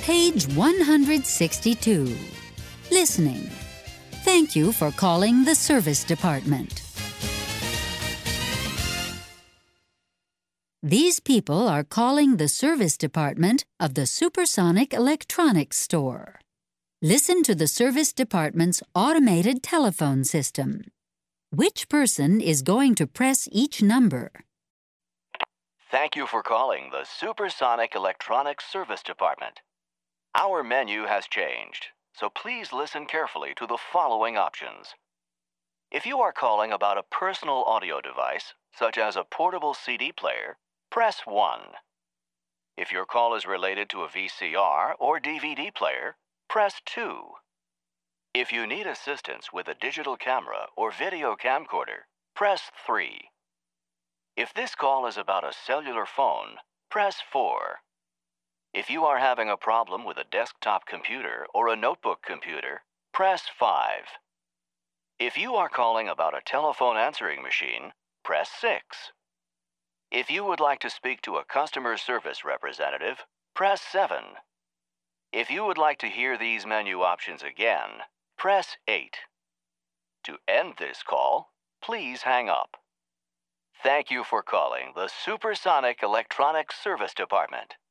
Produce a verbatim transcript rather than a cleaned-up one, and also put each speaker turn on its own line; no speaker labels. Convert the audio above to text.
Page one hundred sixty-two. Listening. Thank you for calling the service department. These people are calling the service department of the Supersonic Electronics Store. Listen to the service department's automated telephone system. Which person is going to press each number?
Thank you for calling the Supersonic Electronics Service Department. Our menu has changed, so please listen carefully to the following options. If you are calling about a personal audio device, such as a portable C D player, press one. If your call is related to a V C R or D V D player, press two. If you need assistance with a digital camera or video camcorder, press three. If this call is about a cellular phone, press four. If you are having a problem with a desktop computer or a notebook computer, press five. If you are calling about a telephone answering machine, press six. If you would like to speak to a customer service representative, press seven. If you would like to hear these menu options again, press eight. To end this call, please hang up. Thank you for calling the Supersonic Electronics Service Department.